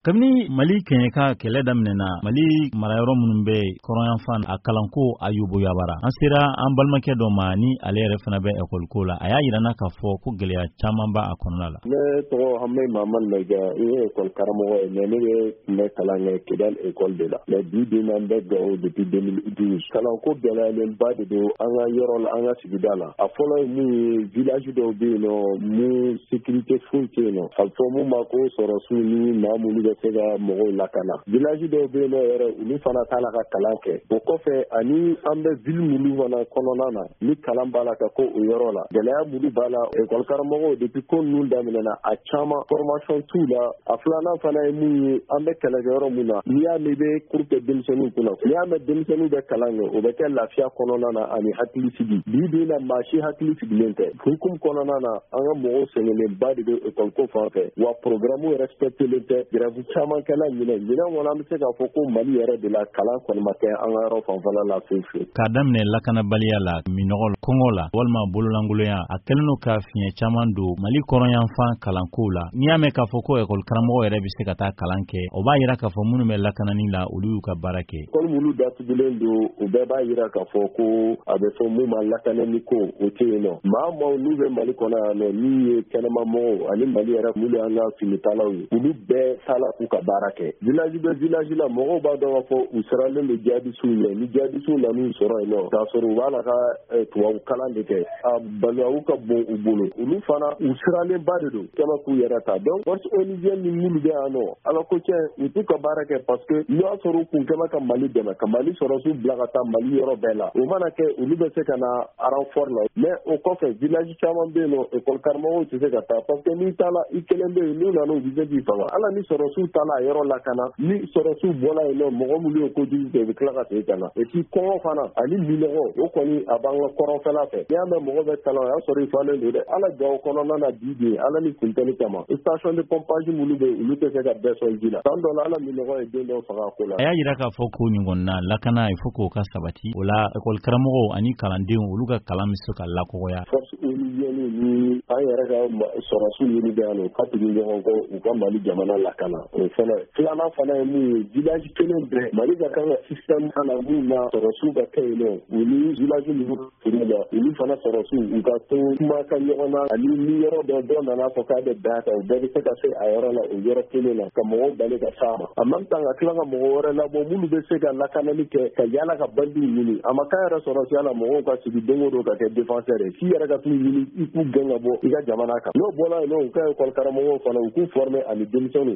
Kabini Mali kɛɲɛ ka kɛlɛ daminɛna Mali marayɔrɔ minnu bɛ kɔrɔnyanfan a kalanko a yubuyabara an sera an balimakɛ dɔ ma ni ale yɛrɛ fana bɛ école ko la a y'a yirana k'a fɔ ko gɛlɛya caman b'a kɔnɔna la. Ne tɔgɔ Hamɛ Mamadu Mayiga n ye école karamɔgɔ ye mais ne bɛ tun bɛ kalan kɛ Kidal école de la mais bi bi in na n bɛ Gawo depuis 2012 kalanko gɛlɛyalenba de don an ka yɔrɔ la an ka sigida la a fɔlɔ ye mun ye village dɔw bɛ yen nɔ mun sécurité foyi tɛ yen nɔ a fɔ mun ma ko sɔrɔsiw ni maa minnu bɛ se ka mɔgɔw lakana village dɔw bɛ yen nɔ yɛrɛ olu fana t'a la ka kalan kɛ o kɔfɛ ani an bɛ ville minnu fana kɔnɔna na ni kalan b'a la ka ko o yɔrɔ la gɛlɛya minnu b'a la école karamɔgɔw depuis ko ninnu daminɛna a caman formation t'u la a filanan fana ye mun ye an bɛ kɛlɛkɛyɔrɔ mun na n'i y'a mɛn i bɛ cours kɛ denmisɛnninw kunna n'i y'a mɛn denmisɛnninw bɛ kalan kɛ o bɛ kɛ lafiya kɔnɔna na ani hakilisigi bi bi in na maa si hakili sigilen tɛ hukumu kɔnɔna na an ka mɔgɔw sɛgɛnnenba de bɛ école ko fan fɛ wa programme respectelen tɛ grève caman kɛla ɲinɛ kɔnɔ an bɛ se k'a fɔ ko Mali yɛrɛ de la kalan kɔni ma kɛ an ka yɔrɔ fanfɛla la fewu k'a daminɛ lakanabaliya la minɔgɔ kɔngɔ la walima bololankolonya a kɛlen don ka fiɲɛ caman don Mali kɔrɔnyanfan kalanko la n'i y'a mɛn k'a fɔ ko école karamɔgɔ yɛrɛ bɛ se ka taa kalan kɛ o b'a yira k'a fɔ minnu bɛ lakanani la olu y'u ka baara kɛ école minnu datugulen don o bɛɛ b'a yira k'a fɔ ko a bɛ fɔ mun ma lakanani ko o tɛ yen nɔ maa n'u bɛ Mali kɔnɔ yan nɔ min ye kɛnɛmamɔgɔw ani Mali yɛrɛ minnu y'an ka finitalaw ye olu bɛɛ tala k'u ka baara kɛ village bɛ village la mɔgɔw b'a dɔn k'a fɔ u siralen bɛ jihadistes ɲɛ ni jihadistes nan'u sɔrɔ yen nɔ k'a sɔrɔ u b'a la ka tubabu kalan de kɛ a baliyaw ka bon u bolo olu fana u siralenba de don kɛmɛ k'u yɛrɛ ta donc force onusienne ni minnu bɛ yan nɔ ala ko tiɲɛ u t'u ka baara kɛ parce que n'o y'a sɔrɔ u kun kɛmɛ ka Mali dɛmɛ ka Mali sɔrɔsiw bila ka taa Mali yɔrɔ bɛɛ la o mana kɛ olu bɛ se ka na renfort la mais o kɔfɛ village caman bɛ yen nɔ école karamɔgɔw tɛ se ka taa parce que n'i taara i kelen bɛ yen n'u nana u bɛ se k'i faga ala ni sɔrɔsiw taara a yɔrɔ lakana ni sɔrɔsiw bɔla yen nɔ mɔgɔ minnu ye kojugu kɛ u bɛ tila ka segin ka na et puis kɔngɔ fana ani minɔgɔ o kɔni a b'an ka kɔrɔnfɛla fɛ n'i y'a mɛn mɔgɔ bɛ kalan o y'a sɔrɔ i falen don dɛ ala Gawo kɔnɔna na bi bi ala ni funtɛni kama station de pompage minnu bɛ olu tɛ se ka bɛɛ sɔn ji la san dɔ la ala minɔgɔ ye den dɔw faga a ko la a y'a yira k'a fɔ ko nin kɔni na lakana il faut k'o ka sabati o la école karamɔgɔw ani kalandenw olu ka kalan bɛ se ka lakɔgɔya force onusienne ni an yɛrɛ ka sɔrɔsiw minnu bɛ yan nɔ u ka tugu ɲɔgɔn kɔ u ka Mali jamana lakana o fana filanan fana ye mun ye village kelen bɛɛ Mali ka kan ka système kana mun na sɔrɔsiw ka kɛ yen nɔ u ni village ninnu furu la olu fana sɔrɔsiw u ka to kuma ka ɲɔgɔn na ani ni yɔrɔ dɔ nana fɔ k'a bɛ da kan u bɛɛ bɛ se ka se a yɔrɔ la o yɔrɔ kelen na ka mɔgɔw bali ka s'a ma en même temps ka tila ka mɔgɔ wɛrɛ labɔ minnu bɛ se ka lakanali kɛ ka yaala ka bandiw ɲini a ma k'a yɛrɛ sɔrɔsiya la mɔgɔw ka sigi don o don ka kɛ défenseur ye f'i yɛrɛ ka t'u ɲini i k'u gɛn ka bɔ i ka jamana kan n'o bɔra yen nɔ u ka école karamɔgɔw fana u k'u former ani denmisɛnninw